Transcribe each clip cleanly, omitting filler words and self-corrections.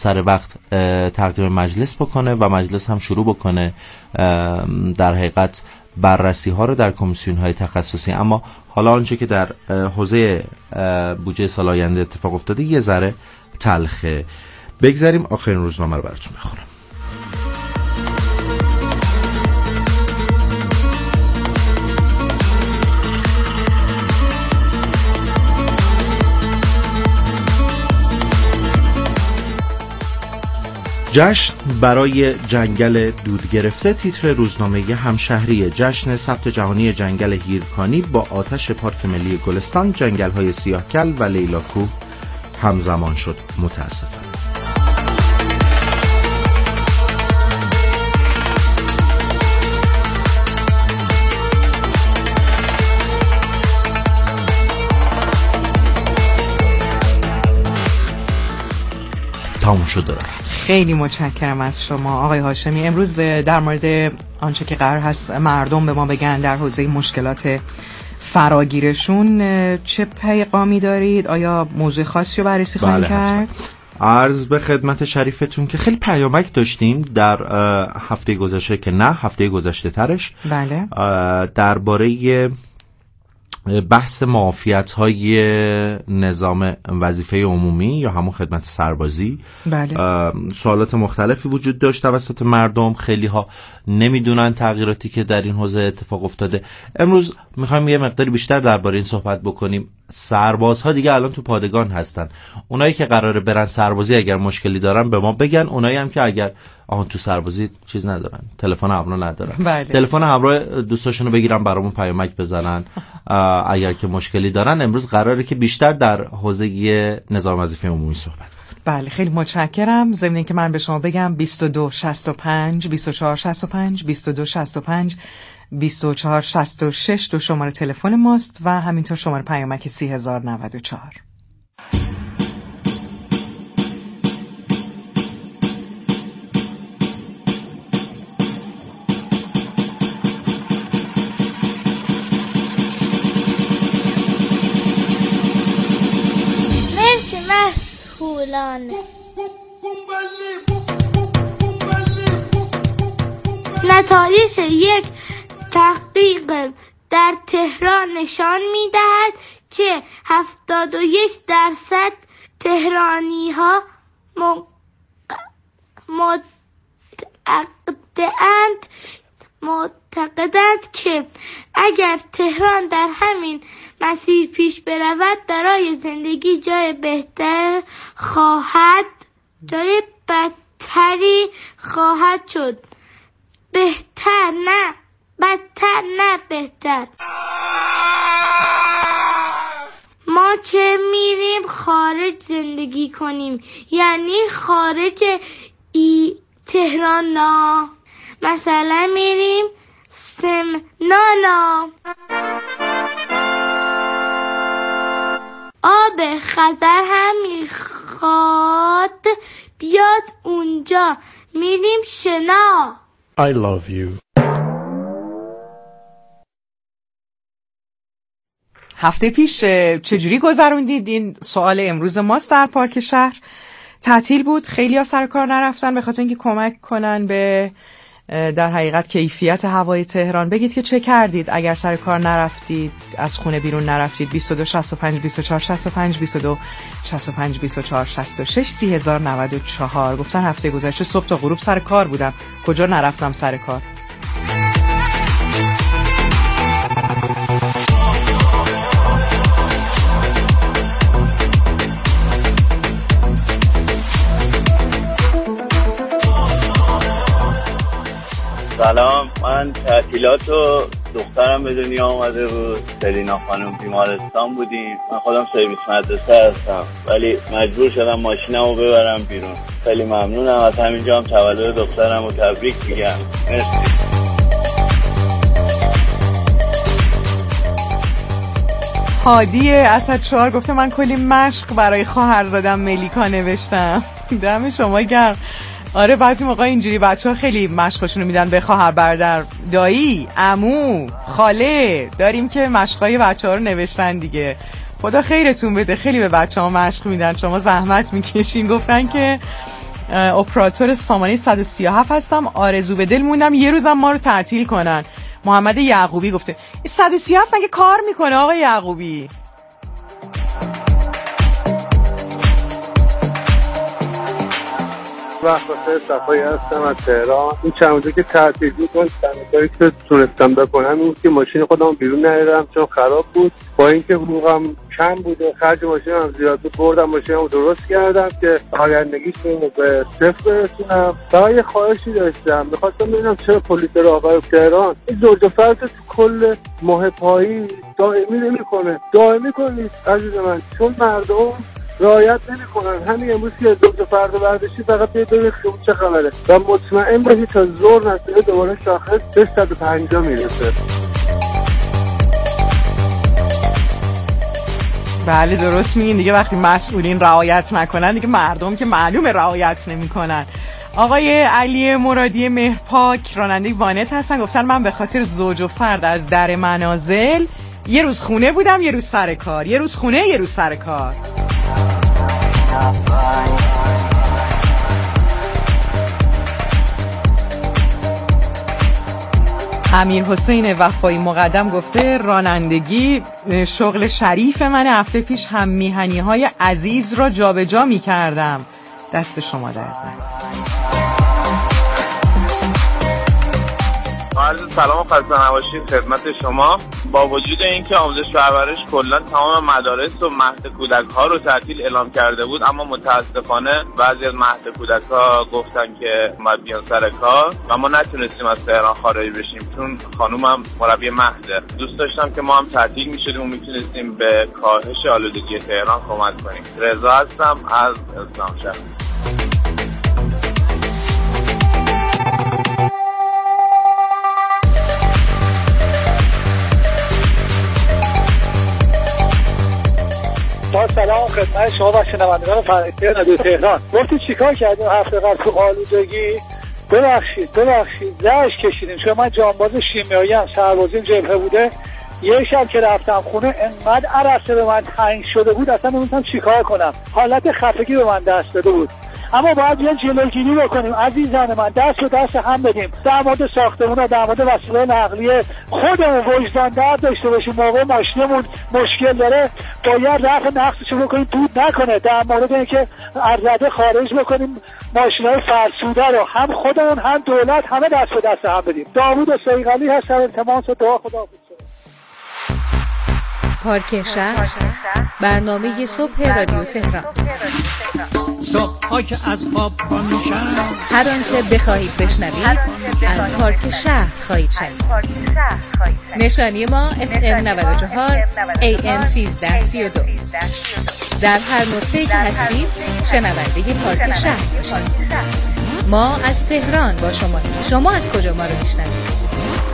سر وقت تقدیم مجلس بکنه و مجلس هم شروع بکنه در حقیقت بررسی ها رو در کمیسیون های تخصصی. اما حالا آنچه که در حوزه بودجه سال آینده اتفاق افتاده یه ذره تلخه. بگذاریم آخرین روزنامه رو براتون بخونم. جشن برای جنگل دود گرفته، تیتر روزنامه همشهری. جشن ثبت جهانی جنگل هیرکانی با آتش پارک ملی گلستان، جنگل‌های سیاهکل و لیلاکوه همزمان شد متاسفانه. تموم شد. خیلی متشکرم از شما آقای هاشمی. امروز در مورد آنچه که قرار هست مردم به ما بگن در حوزه مشکلات فراگیرشون چه پیغامی دارید؟ آیا موضوع خاصی رو بررسی خواهیم کرد؟ عرض به خدمت شریفتون که خیلی پیامک داشتیم در هفته گذشته که نه هفته گذشته ترش. بله. درباره بحث معافیت‌های نظام وظیفه عمومی یا همون خدمت سربازی. بله. سوالات مختلفی وجود داشت توسط مردم، خیلی ها نمیدونن تغییراتی که در این حوزه اتفاق افتاده. امروز میخوایم یه مقداری بیشتر درباره این صحبت بکنیم. سربازها دیگه الان تو پادگان هستن. اونایی که قراره برن سربازی اگر مشکلی دارن به ما بگن، اونایی هم که اگر تو سربازی چیز ندارن، تلفن همراه ندارن، بله. تلفن همراه دوستاشونو بگیرن برامون پیامک بزنن اگر که مشکلی دارن. امروز قراره که بیشتر در حوزه نظام وظیفه عمومی صحبت کنیم. بله خیلی متشکرم. ضمن اینکه من به شما بگم 2265 2465 2265 2466 دو شماره تلفن ماست و همینطور شماره پیامک 3094. مرسی مسئولان. نتایج یک تحقیق در تهران نشان می‌دهد که 71% تهرانی‌ها معتقدند که اگر تهران در همین مسیر پیش برود برای زندگی جای بدتری خواهد شد. بدتر نه بهتر. ما که میریم خارج زندگی کنیم، یعنی خارج تهران نه، مثلا میریم سمنانا. آب خزر هم میخواد بیاد اونجا، میریم شنا. I love you. هفته پیش چجوری گذروندید؟ این سوال امروز ماست. در پارک شهر تعطیل بود، خیلی ها سر کار نرفتن به خاطر اینکه کمک کنن به در حقیقت کیفیت هوای تهران. بگید که چه کردید اگر سر کار نرفتید، از خونه بیرون نرفتید. 2265 2465 2265 2466 3094. گفتن هفته گذشته صبح تا غروب سر کار بودم، کجا نرفتم سر کار. سلام، من تعطیلات و دخترم به دنیا آمده بود، سلینا خانم بیمارستان بودیم. من خودم سرویس مدرسه هستم ولی مجبور شدم ماشینمو ببرم بیرون. خیلی ممنونم از همینجا هم تولد دخترم رو تبریک میگم. مرسی. هادی اسدشوار گفته من کلی مشق برای خواهرزادم ملیکا نوشتم. دم شما گرم. آره بعضی موقع اینجوری بچه‌ها خیلی مشقشونو میدن به خواهر برادر، دایی، عمو، خاله. داریم که مشقای بچه‌ها رو نوشتن دیگه. خدا خیرتون بده، خیلی به بچه‌ها مشق میدن، شما زحمت میکشین. گفتن که اپراتور سامانه 137 هستم. آرزو به دل موندم یه روزم ما رو تعطیل کنن. محمد یعقوبی گفته 137 مگه کار میکنه آقای یعقوبی؟ وقت صفایی هستم از تهران. این چند روزه که تعطیل بود من تنها که تونستم بکنم این که ماشین خودم بیرون نیارم چون خراب بود. با اینکه حقوقم کم بود و خرج ماشینم زیاد بود بردم ماشینمو درست کردم که آیندگیش رو به صفر برسونم. فقط یه خواهشی داشتم، می‌خواستم ببینم چرا پلیس راهور تهران این زوج و فرد تو کل ماه پایی دائمی نمی‌کنه. دائمی کنید عزیز من، چون مردم رعایت نمی‌کنن. همین امروز که دو فردا برداشتی فقط ببینید چه خبره و مطمئن باشید تا ظهر نسیده دوباره شاخص 150 میرسه. بله درست میگین دیگه. وقتی مسئولین رعایت نکنن دیگه مردم که معلومه رعایت نمی‌کنن. آقای علی مرادی مهرپاک راننده وانت هستن، گفتن من به خاطر زوج و فرد از در منازل یه روز خونه بودم یه روز سر کار، یه روز خونه یه روز سر کار. امیر حسین وفایی مقدم گفته رانندگی شغل شریف من، هفته پیش هم میهنی های عزیز را جابجا می کردم. دست شما درد نکنه. سلام و خسته نباشید خدمت شما. با وجود اینکه آموزش و پرورش کلا تمام مدارس و مهد کودک ها رو تعطیل اعلام کرده بود، اما متاسفانه بعضی از مهد کودک ها گفتن که باید بیان سر کار و ما نتونستیم از تهران خارج بشیم چون خانومم مربی مهده. دوست داشتم که ما هم تعطیل میشدیم و میتونستیم به کاهش آلودگی تهران کمک کنیم. رضا هستم از اسلام شهر. با سلام خدمت شما و شنوندگان فرهیخته رادیو تهران. گفتید چیکار کردیم هفته قبل تو آلودگی؟ ببخشید زهش کشیدیم چون من جانباز شیمیایی ام، سربازیم جبهه بوده. یه شب که رفتم خونه انقدر عرصه به من تنگ شده بود اصلا نمی‌دونستم چیکار کنم. حالت خفگی به من دست داده بود. اما باید یه جلوگیری بکنیم عزیزان من، دست به دست هم بدیم. در مورد ساختمون و در مورد وسایل نقلیه خودمون وجدان درد داشته باشیم. موقع ماشینمون مشکل داره باید رفع نقصشو بکنیم دود نکنه. در مورد اینکه از رده خارج بکنیم ماشینای فرسوده رو هم خودمون هم دولت همه دست به دست هم بدیم. داوود صیقلی هستم. التماس دعا خداحافظ. پارک شهر، برنامه صبح رادیو تهران. صبح‌ها که از خواب پا میشن، هر آنچه بخواهید بشنوید از پارک شهر خواهید شنید. نشانی ما FM 94 AM 1332. در هر نقطه‌ای که هستید شنونده پارک شهر باشید. ما از تهران با شما از کجا ما رو میشنوید؟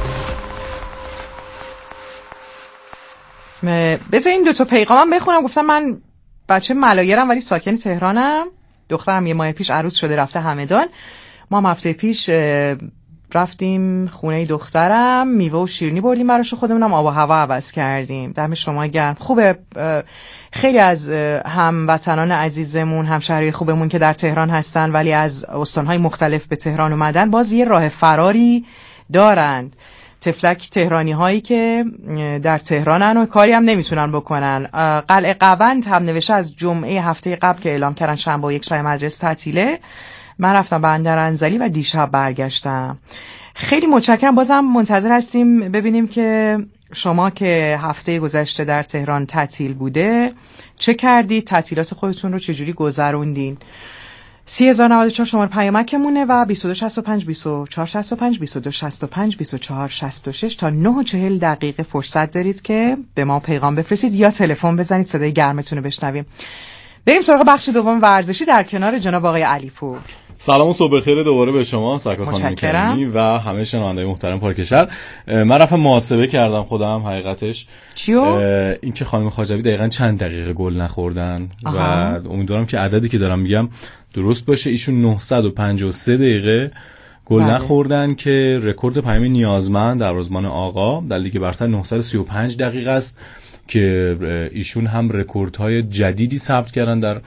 بذارین 2 تا پیغامم بخونم. گفتم من بچه ملایرم ولی ساکن تهرانم. دخترم یه ماه پیش عروس شده رفته همدان. ما هم هفته پیش رفتیم خونه دخترم، میوه و شیرینی بردیم براش، خودمونم آب و هوا عوض کردیم. دم شما گرم. خوبه خیلی از هموطنان عزیزمون، همشهری خوبمون که در تهران هستن ولی از استانهای مختلف به تهران اومدن باز یه راه فراری دارند. تفلک تهرانی هایی که در تهرانن و کاری هم نمیتونن بکنن. قلعه قوند هم نوشته از جمعه هفته قبل که اعلام کردن شنبه و یک شب مدرسه تعطیله، من رفتم بندرانزلی و دیشب برگشتم. خیلی متشکرم. بازم منتظر هستیم ببینیم که شما که هفته گذشته در تهران تعطیل بوده چه کردید، تعطیلات خودتون رو چجوری گذروندین. 3094 شماره پیامکمونه و 2265 2465 2265 2466 تا 9:40 دقیقه فرصت دارید که به ما پیغام بفرستید یا تلفن بزنید صدای گرمتون رو بشنویم. بریم سراغ بخش دوم ورزشی در کنار جناب آقای علیپور. سلام و صبح بخیر دوباره به شما سرکار خانم کریمی و همه شنونده‌های محترم پارک شهر. من رفتم محاسبه کردم خودم حقیقتش چیو؟ این که خانم خواجوی دقیقاً چند دقیقه گل نخوردن و امیدوارم که عددی که دارم میگم درست باشه. ایشون 953 دقیقه گل نخوردن که رکورد پیام نیازمند در روزمان آقا در لیگ برتر 935 دقیقه است که ایشون هم رکوردهای جدیدی ثبت کردن در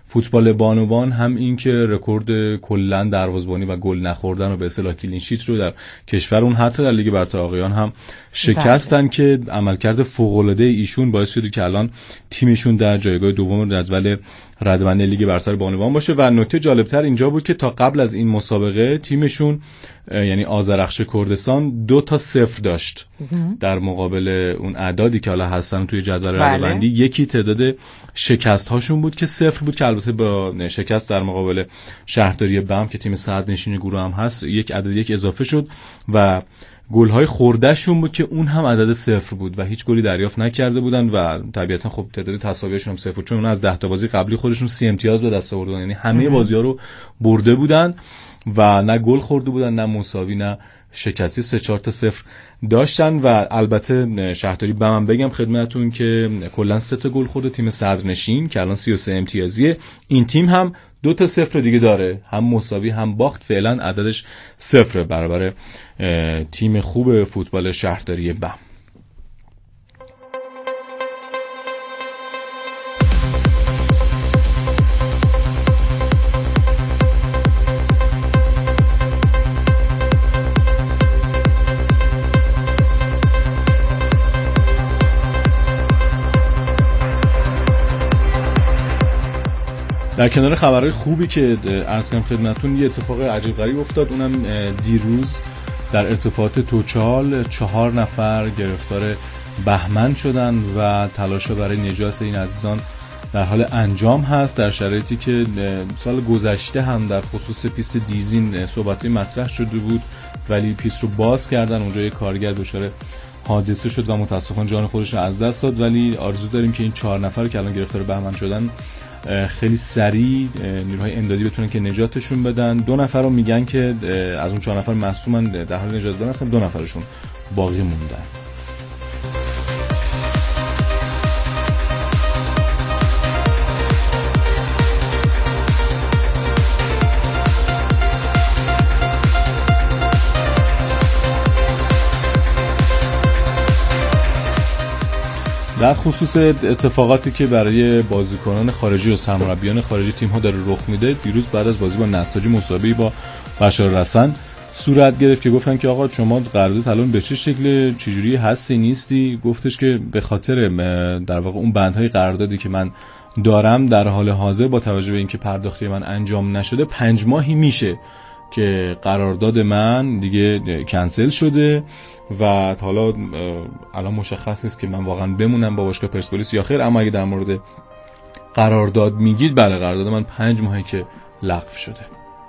فوتبال بانوان هم این که رکورد کلا دروازه‌بانی و گل نخوردن و به اصطلاح کلین شیت رو در کشور اون حتی در لیگ برتر آقایان هم شکستن که عملکرد فوق‌العاده ایشون باعث شده که الان تیمشون در جایگاه دوم جدول رده‌بندی لیگ برتر بانوان باشه. و نکته جالبتر اینجا بود که تا قبل از این مسابقه تیمشون یعنی آذرخش کردستان 2-0 داشت در مقابل اون اعدادی که حالا هستن توی جدول رده‌بندی. یکی تعداد شکست هاشون بود که 0 بود که البته با شکست در مقابل شهرداری بم که تیم صدرنشین گروه هم هست یک عدد یک اضافه شد و گل‌های خوردهشون بود که اون هم عدد 0 بود و هیچ گلی دریافت نکرده بودن و طبیعتا خب تعداد تساویشون هم 0 بود چون اون از 10 تا بازی قبلی خودشون 30 امتیاز به دست آوردن، یعنی همه بازی‌ها رو برده بودن و نه گل خورده بودن نه مساوی نه شکستی، 3-4 تا 0 داشتن. و البته شهرداری بم بگم خدمتتون که کلا 3 تا گل خورده تیم صدرنشین که الان 33 امتیازیه. این تیم هم 2 تا 0 دیگه داره، هم مساوی هم باخت، فعلا عددش 0 برابر تیم خوب فوتبال شهرداری بم. در کنار خبرهای خوبی که عرض کنم خدمتتون، یه اتفاق عجیب غریب افتاد، اونم دیروز در ارتفاعات توچال 4 نفر گرفتار بهمن شدن و تلاش‌ها برای نجات این عزیزان در حال انجام هست، در شرایطی که سال گذشته هم در خصوص پیست دیزین صحبتی مطرح شده بود ولی پیست رو باز کردن، اونجا یه کارگر دچار حادثه شد و متاسفانه جان خودش رو از دست داد. ولی آرزو داریم که این 4 نفر که الان گرفتار بهمن شدن خیلی سریع نیروهای امدادی بتونن که نجاتشون بدن. 2 نفر رو میگن که از اون 4 نفر مصدومن در حال نجات دادن هستن، 2 نفرشون باقی موندن. در خصوص اتفاقاتی که برای بازیکنان خارجی و سرمربیان خارجی تیم‌ها داره رخ میده، دیروز بعد از بازی با نساجی مسابقه‌ای با بشار رسن صورت گرفت که گفتن که آقا شما قرارداد الان به چه شکل چجوری هستی نیستی؟ گفتش که به خاطر در واقع اون بندهای قراردادی که من دارم در حال حاضر با توجه به اینکه پرداختی من انجام نشده 5 ماهی میشه که قرارداد من دیگه کنسل شده و حالا الان مشخص نیست که من واقعا بمونم با باشگاه پرسپولیس یا خیر. اما اگه در مورد قرارداد میگید، بله قرارداد من 5 ماهی که لغو شده.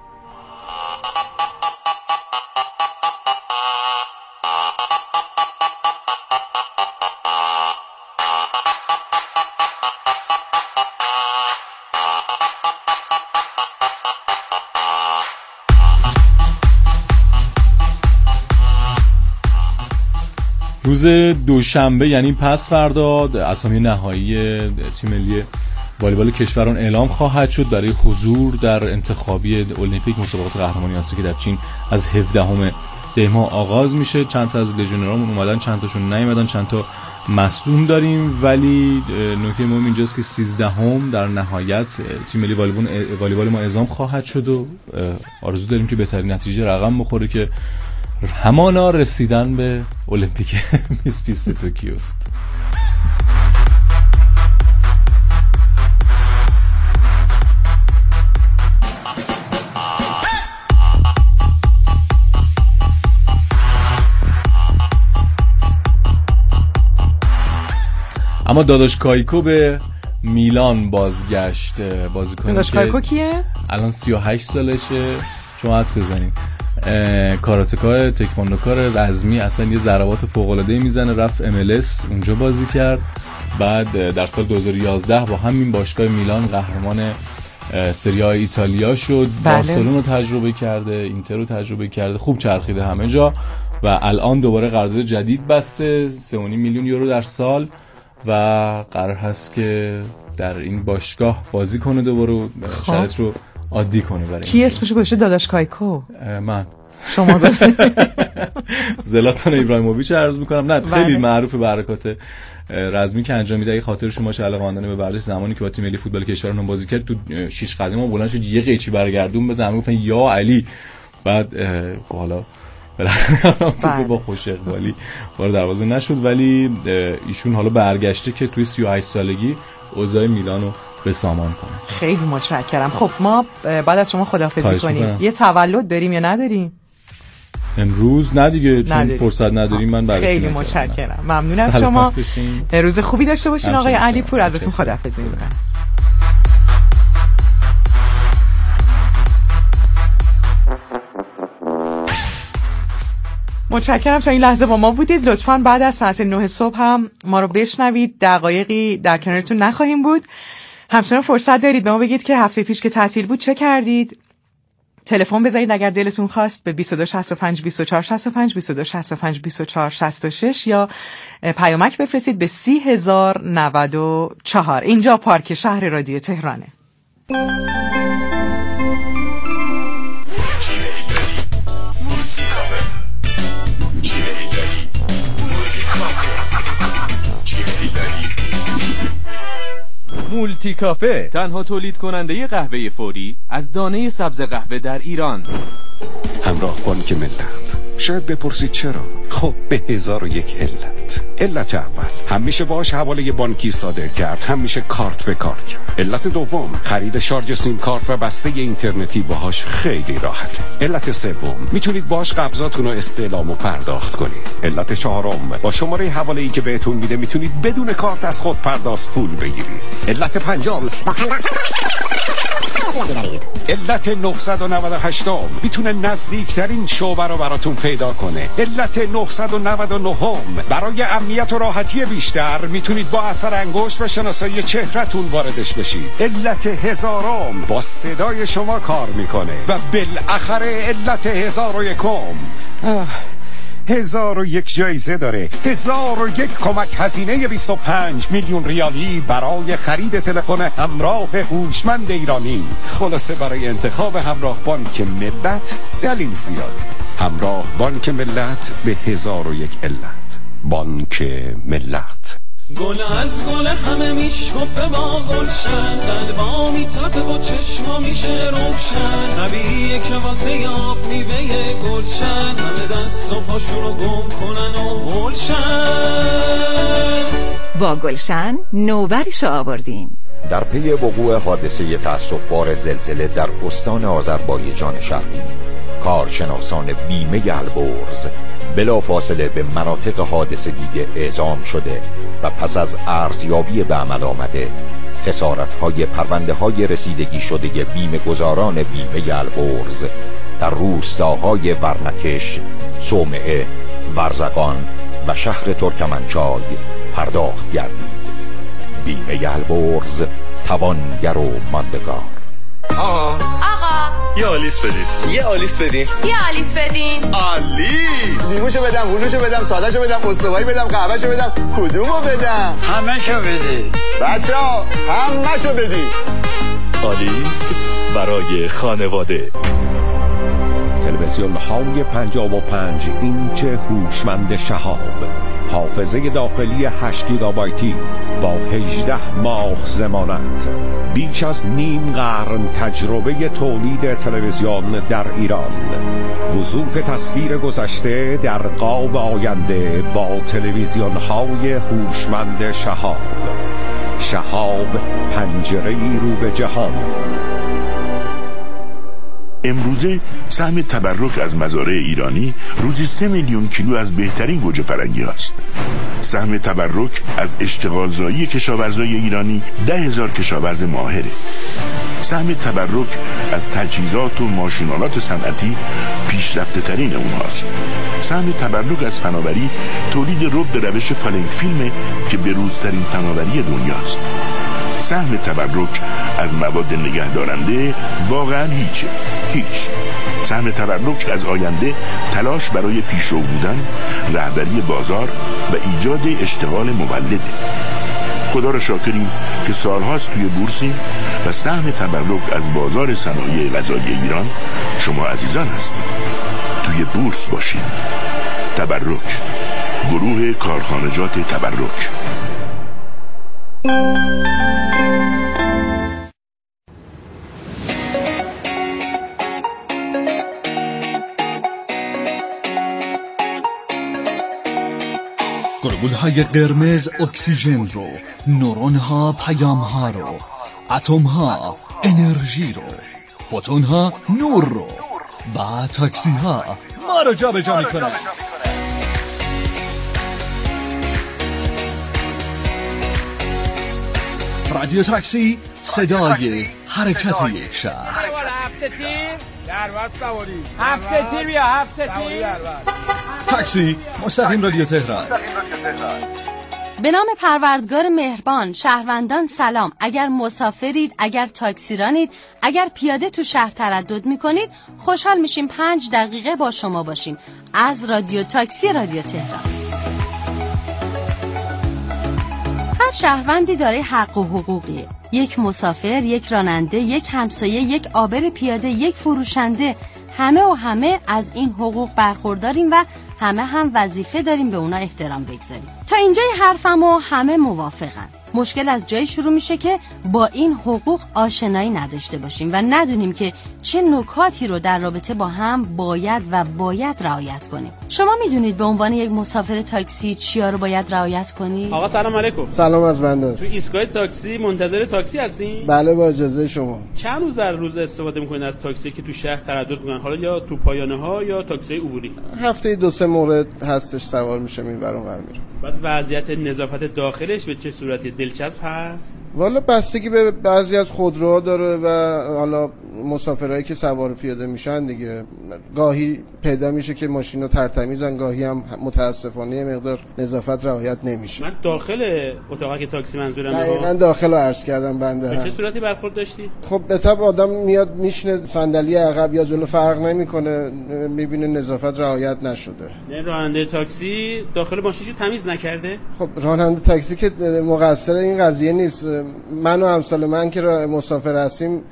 روز دوشنبه یعنی پس فردا اسامی نهایی تیم ملی والیبال کشوران اعلام خواهد شد برای حضور در انتخابی المپیک مسابقات قهرمانی آسیا که در چین از 17 دی ماه آغاز میشه. چند تا از لژیونرامون اومدن، چند تاشون نیومدن، چند تا مصدوم داریم، ولی نکته مهم اینجاست که 13 در نهایت تیم ملی والیبال ما اعزام خواهد شد و آرزو داریم که بهترین نتیجه رقم بخوره که همانا رسیدن به المپیک 2020 توکیو است. اما داداش کایکو به میلان بازگشت. بازیکنی داداش کایکو کیه؟ الان 38 سالشه. شما حدس بزنین. کاراتکار، تکواندوکار رزمی، اصلا یه ضربات فوق‌العاده‌ای میزنه. رفت MLS اونجا بازی کرد، بعد در سال 2011 با همین باشگاه میلان قهرمان سری آ ایتالیا شد. بارسلون رو تجربه کرده، اینتر رو تجربه کرده، خوب چرخیده همه جا و الان دوباره قرارداد جدید بسته 3.5 میلیون یورو در سال و قرار هست که در این باشگاه بازی کنه دوباره، شرایط رو عادی کنه برای کی اسمش گذاشته داداش کایکو؟ من شما زلاتان ابراهیموویچ عرض میکنم. نه خیلی معروف به حرکات رزمی که انجام میده. اگه خاطر شما علاقه‌مندانه به ورزش، زمانی که با تیم ملی فوتبال کشورمون بازی کرد تو 6 قدم بلند شد یه قیچی برگردون به زمین گفتن یا علی. بعد حالا بالاخره با خوش اقبالی وارد دروازه نشد، ولی ایشون حالا برگشته که توی 38 سالگی اوضاع میلانو به سامان کنه. خیلی متشکرم. خب ما بعد از شما خداحافظی کنیم. یه تولد داریم یا نداریم؟ امروز نه دیگه، چون فرصت نداریم. من بررسی خیلی متشکرم، ممنون از شما. روز خوبی داشته باشین آقای علی پور. ازتون خداحافظی میکنم. متشکرم تا این لحظه با ما بودید. لطفاً بعد از ساعت 9 صبح هم ما رو بشنوید. دقایقی در کنارتون نخواهیم بود. همچنان فرصت دارید به ما بگید که هفته پیش که تعطیل بود چه کردید. تلفن بزنید اگر دلتون خواست به 2265 2465 2265 2466 یا پیامک بفرستید به 30094. اینجا پارک شهر رادیو تهرانه. مولتی کافه، تنها تولید کننده قهوه فوری از دانه سبز قهوه در ایران. همراه بانک ملت. شاید بپرسید چرا؟ خب به 1001 علت. علت اول، هم میشه باهاش حواله بانکی صادر کرد، هم میشه کارت به کارت کرد. علت دوم، خرید شارژ سیم کارت و بسته اینترنتی باهاش خیلی راحته. علت سوم، میتونید باهاش قبضاتون رو استعلام و پرداخت کنید. علت چهارم، با شماره حواله‌ای که بهتون میده میتونید بدون کارت از خود پرداخت پول بگیرید. علت پنجم، علت 998 میتونه نزدیکترین شعبه رو براتون پیدا کنه. علت 999 برای امنیت و راحتی بیشتر میتونید با اثر انگشت و شناسایی چهره‌تون واردش بشید. علت 1000 با صدای شما کار میکنه. و بالاخره علت 1001 1001 جایزه داره. 1001 کمک هزینه 25 میلیون ریالی برای خرید تلفن همراه هوشمند ایرانی. خلاصه برای انتخاب همراه بانک ملت دلیل زیاده. همراه بانک ملت به 1001 علت. بانک ملت. گل از گل همه میشکفه با گلشن، قلبا میتپه و چشما میشه روشن. طبیعیه که واسه آب میوه گلشن، همه دست و پاشونو گم کنن و گلشن. با گلشن نوبرشو آوردیم. در پی وقوع حادثه تأسف‌بار زلزله در استان آذربایجان شرقی، کارشناسان بیمه البرز بلافاصله به مناطق حادثه دیده اعزام شده و پس از ارزیابی به عمل آمده خسارت‌های پرونده‌های رسیدگی شده بیمه گزاران بیمه البرز در روستاهای ورنکش، صومعه، ورزقان و شهر ترکمنچای پرداخت گردید. بیمه البرز، توانگر و ماندگار. آقا یه آلیس بدین. یه آلیس بدین. یه آلیس بدین. آلیس. لیموشو بدم، هلوشو بدم، سادهشو بدم، استوایی بدم، قهوهشو بدم، کدومو بدم؟ همه‌شو بده. بچه‌ها همه‌شو بدین. آلیس برای خانواده. تلویزیون های 55 اینچ هوشمند شهاب، حافظه داخلی 8 گیگابایتی با 18 ماه ضمانت، بیش از نیم قرن تجربه تولید تلویزیون در ایران، وضوح تصویر گذشته در قاب آینده با تلویزیون های هوشمند شهاب. شهاب، پنجره‌ای رو به جهان. امروزه سهم تبرک از مزارع ایرانی روزی 3 میلیون کیلو از بهترین گوجه فرنگی هاست. سهم تبرک از اشتغالزایی کشاورزای ایرانی 10,000 کشاورز ماهره. سهم تبرک از تجهیزات و ماشینالات صنعتی پیشرفته ترین اونهاست. سهم تبرک از فناوری تولید رب به روش فالنگ فیلمه که بروزترین فناوری دنیاست. سهم تبرک از مواد نگهدارنده واقعا هیچ. سهم تبرک از آینده تلاش برای پیشرو بودن، رهبری بازار و ایجاد اشتغال مولده. خدا را شاکریم که سالهاست توی بورسیم و سهم تبرک از بازار صنایع غذایی ایران شما عزیزان هستید. توی روی بورس باشیم. تبرک، گروه کارخانجات تبرک. گلبولهای قرمز اکسیژن رو، نورونها پیامها رو، اتمها انرژی رو، فوتونها نور رو و تاکسی ها ما رو جا به جا میکنه. رادیو تاکسی، صدای حرکت یک شهر. هفته تیر بیا، هفته تیر. تاکسی مستقیم رادیو تهران. به نام پروردگار مهربان، شهروندان سلام. اگر مسافرید، اگر تاکسیرانید، اگر پیاده تو شهر تردد میکنید، خوشحال میشیم 5 دقیقه با شما باشیم. از رادیو تاکسی رادیو تهران. هر شهروندی داره حق و حقوقیه. یک مسافر، یک راننده، یک همسایه، یک عابر پیاده، یک فروشنده، همه از این حقوق برخورداریم و همه هم وظیفه داریم به اونا احترام بگذاریم. تا اینجای حرفمو همه موافقن. مشکل از جایی شروع میشه که با این حقوق آشنایی نداشته باشیم و ندونیم که چه نکاتی رو در رابطه با هم باید رعایت کنیم. شما میدونید به عنوان یک مسافر تاکسی چیا رو باید رعایت کنید؟ آقا سلام علیکم. سلام از بنده است. تو ایستگاه تاکسی منتظر تاکسی هستین؟ بله با اجازه شما. چند روز در روز استفاده میکنید از تاکسی که تو شهر تردد میکنن؟ حالا یا تو پایانه ها یا تاکسی عبوری؟ هفته 2-3 مورد هستش سوار میشه این ور اون ور میره. بعد وضعیت نظافت داخلش به چه صورتی؟ دلچسب هست؟ والا بستگی به بعضی از خودروها داره و حالا مسافرایی که سوار پیاده میشن دیگه. گاهی پیدا میشه که ماشینو ترتمیزن، گاهی هم متاسفانه مقدار نظافت رعایت نمیشه. من داخل اتاق تاکسی منظورم. دقیقاً داخل رو عرض کردم بنده. به چه صورتی برخورد داشتی؟ خب به طب آدم میاد میشینه صندلی عقب یا جلو فرق نمیکنه، میبینه نظافت رعایت نشده. نه راننده تاکسی داخل ماشینشو تمیز نکرده؟ خب راننده تاکسی که مقصر این قضیه نیست. من و امثال من که مسافر هستیم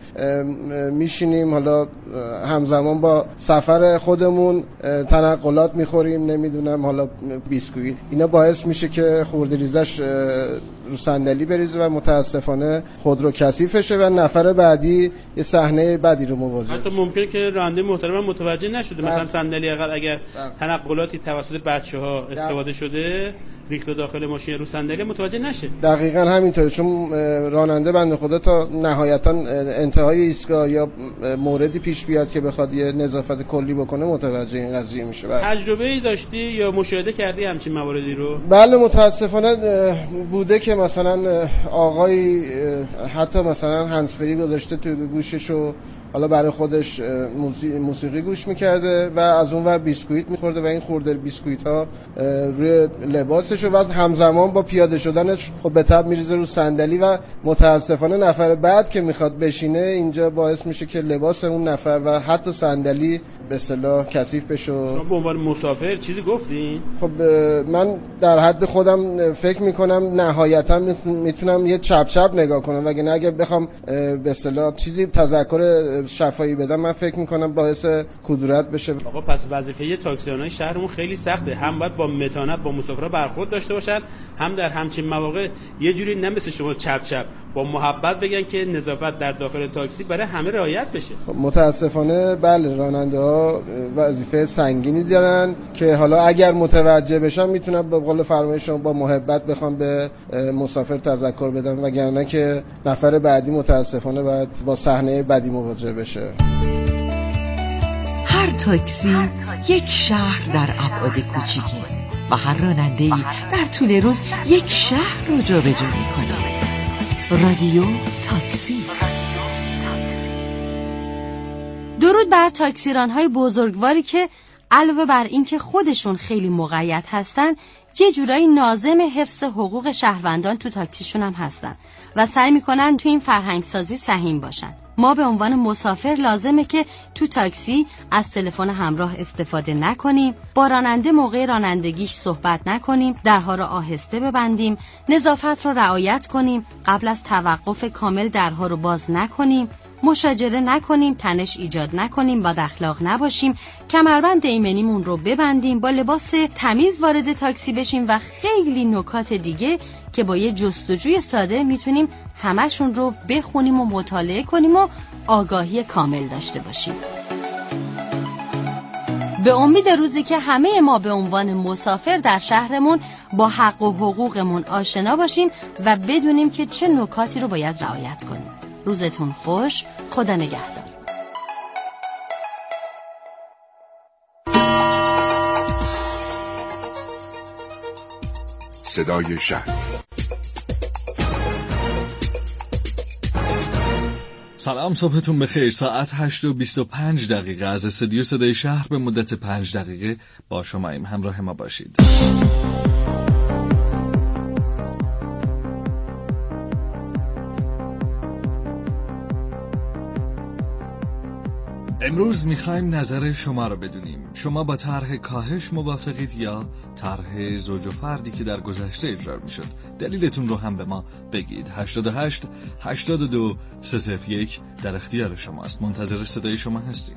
میشینیم، حالا همزمان با سفر خودمون تنقلات میخوریم، نمیدونم حالا بیسکویت، اینا باعث میشه که خردریزش رو صندلی بریزه و متاسفانه خودرو کثیفشه و نفر بعدی یه صحنه بدی رو مواجه. حتی ممکنه که راننده محترم متوجه نشده مثلا صندلی عقب اگر تنقلاتی توسط بچه‌ها استفاده شده ریخته داخل ماشین رو صندلی متوجه نشه. دقیقاً همینطوره، چون راننده بنده خدا تا نهایتا انتهای ایستگاه یا موردی پیش بیاد که بخواد یه نظافت کلی بکنه متوجه این قضیه میشه. تجربه‌ای داشتی یا مشاهده کردی همچین مواردی رو؟ بله متاسفانه بوده که مثلا آقای حتی مثلا هندزفری گذاشته تو گوششو، حالا برای خودش موسیقی گوش میکرده و از اون ور بیسکویت میخورده و این خورده بیسکویت ها روی لباسش و همزمان با پیاده شدنش خب به تبع میریزه رو صندلی و متاسفانه نفر بعد که میخواد بشینه اینجا باعث میشه که لباس اون نفر و حتی صندلی به اصطلاح کثیف بشه. شما به عنوان مسافر چیزی گفتین؟ خب من در حد خودم فکر میکنم نهایتا میتونم یه چپ نگاه کنم، وگرنه اگه بخوام به اصطلاح چیزی تذکر شفایی بدم من فکر میکنم باعث کدورت بشه. آقا پس وظیفه تاکسیرانای شهرمون خیلی سخته، هم باید با متانت با مسافرها برخورد داشته باشن، هم در همچین مواقع یه جوری نه مثل شما چپ با محبت بگن که نظافت در داخل تاکسی برای همه رعایت بشه. متاسفانه بله راننده ها وظیفه سنگینی دارن که حالا اگر متوجه بشن میتونن به قول فرمایش شما با محبت بخوام به مسافر تذکر بدن، وگرنه که نفر بعدی متاسفانه باید با صحنه بدی مواجه بشه. هر تاکسی یک شهر در ابعاد کوچیکی و هر راننده‌ای در طول روز یک شهر رو جابجا می‌کنه. رادیو تاکسی. درود بر تاکسیران‌های بزرگواری که علاوه بر اینکه خودشون خیلی مقید هستن، یه جورایی ناظم حفظ حقوق شهروندان تو تاکسیشون هم هستن و سعی میکنن تو این فرهنگ سازی سهیم باشن. ما به عنوان مسافر لازمه که تو تاکسی از تلفن همراه استفاده نکنیم، با راننده موقع رانندگیش صحبت نکنیم، درها رو آهسته ببندیم، نظافت رو رعایت کنیم، قبل از توقف کامل درها رو باز نکنیم، مشاجره نکنیم، تنش ایجاد نکنیم، بد اخلاق نباشیم، کمربند ایمنیمون رو ببندیم، با لباس تمیز وارد تاکسی بشیم و خیلی نکات دیگه که با یه جستجوی ساده میتونیم همشون رو بخونیم و مطالعه کنیم و آگاهی کامل داشته باشیم. به امید روزی که همه ما به عنوان مسافر در شهرمون با حق و حقوقمون آشنا باشیم و بدونیم که چه نکاتی رو باید رعایت کنیم. روزتون خوش، خدا نگهدار. صدای شهر. سلام، صبحتون بخیر. ساعت 8:25 از استودیو صدای شهر به مدت 5 دقیقه با شماییم. همراه ما باشید. امروز میخوایم نظر شما رو بدونیم. شما با طرح کاهش موافقید یا طرح زوج و فردی که در گذشته اجرا میشد؟ دلیلتون رو هم به ما بگید. 88 82 301 در اختیار شماست. منتظر صدای شما هستیم.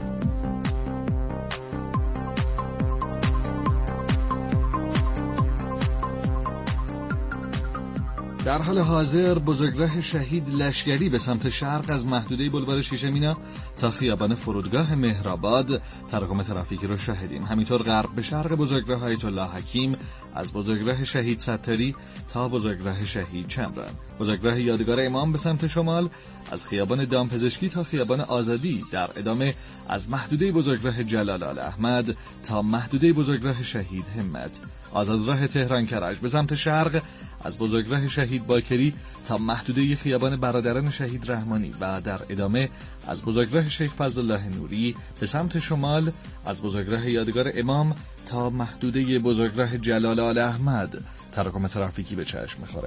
در حال حاضر بزرگراه شهید لشگری به سمت شرق از محدوده بلوار شیشه مینا تا خیابان فرودگاه مهرآباد تراکم ترافیکی رو شاهدیم. همینطور غرب به شرق بزرگراه آیت الله حکیم از بزرگراه شهید ستاری تا بزرگراه شهید چمران. بزرگراه یادگار امام به سمت شمال از خیابان دامپزشکی تا خیابان آزادی. در ادامه از محدوده بزرگراه جلال آل احمد تا محدوده بزرگراه شهید همت. آزادراه تهران کرج به سمت شرق از بزرگراه شهید باکری تا محدوده خیابان برادران شهید رحمانی و در ادامه از بزرگراه شیخ فضلالله نوری به سمت شمال از بزرگراه یادگار امام تا محدوده بزرگراه جلال آل احمد تراکم ترافیکی به چشم می‌خوره.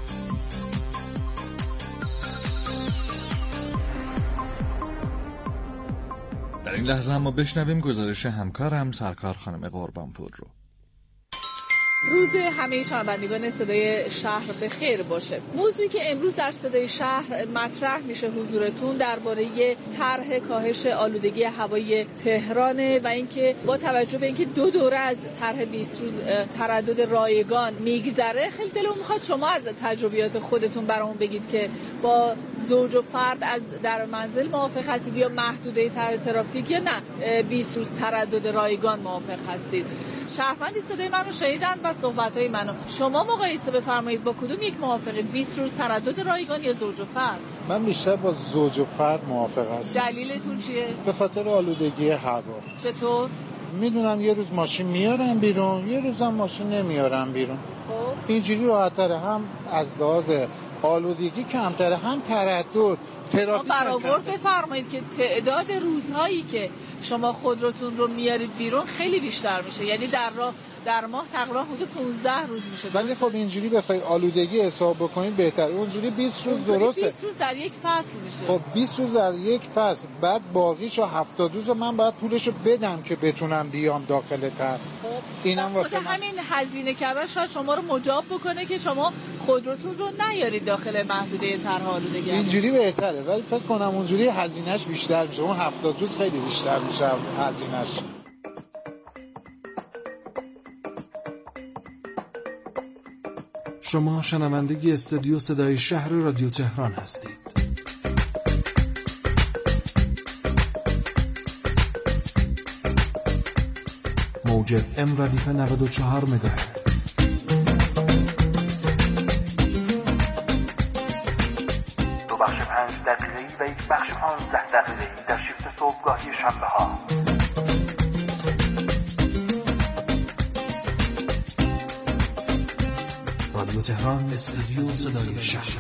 در این لحظه ما بشنویم گزارش همکارم سرکار خانم قربانپور رو. روز همه شنوندگان صدای شهر به خیر باشه. موضوعی که امروز در صدای شهر مطرح میشه حضورتون درباره طرح کاهش آلودگی هوای تهرانه و اینکه با توجه به اینکه 2 دوره از طرح 20 روز تردد رایگان میگذره، خیلی دلم میخواد شما از تجربیات خودتون برامون بگید که با زوج و فرد از در منزل موافق هستید یا محدوده ترافیک یا نه 20 روز تردد رایگان موافق هستید. شهروندی صدای منو شنیدن و صحبت‌های منو. شما مقایسه بفرمایید با کدوم یک موافقید؟ 20 روز تردد رایگان یا زوج و فرد؟ من بیشتر با زوج و فرد موافق هستم. دلیلتون چیه؟ به خاطر آلودگی هوا. چطور؟ میدونم یه روز ماشین میارم بیرون، یه روزم ماشین نمیارم بیرون. خب اینجوری راحت‌تره، هم از لحاظ آلودگی کمتره، هم تردد ترافیک. برآورد بفرمایید که تعداد روزهایی که شما خودروتون رو میارید بیرون خیلی بیشتر میشه، یعنی در ماه تقریبا حدود 15 روز میشه. ولی خب اینجوری بخوای آلودگی حساب بکنید بهتره. اونجوری 20 روز درسته. 20 روز در یک فصل میشه. خب 20 روز در یک فصل، بعد باقیشو 70 روز من باید پولشو بدم که بتونم بیام داخل تر. خب اینم واسه همین هزینه کردن شاید شما رو مجاب بکنه که شما خودروتون رو نیارید داخل محدوده طرح آلودگی. اینجوری بهتره، ولی فکر کنم اونجوری هزینه‌اش بیشتر میشه. اون 70 روز خیلی بیشتر میشه هزینه‌اش. شما شنوندگی استودیو صدای شهر رادیو تهران هستید. موج FM ردیف 94 مگاهرتز. دو بخش 5 دقیقه‌ای و یک بخش 15 دقیقه‌ای در شیفت صبحگاهی شنبه ها. رادیو تهران استودیو صدای شهر.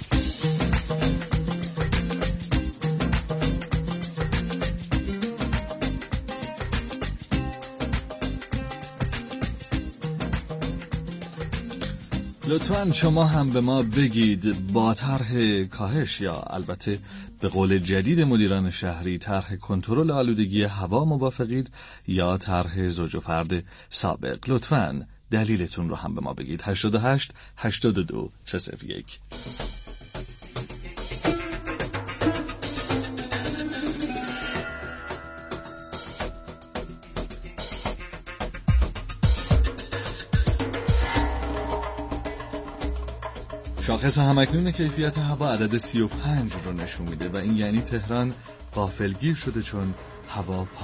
لطفاً شما هم به ما بگید با طرح کاهش یا البته به قول جدید مدیران شهری طرح کنترل آلودگی هوا موافقید یا طرح زوج و فرد سابق. لطفاً دلیلتون رو هم به ما بگید. 88 82 301. شاخص همکنون کیفیت هوا عدد 35 رو نشون میده و این یعنی تهران غافلگیر شده چون هوا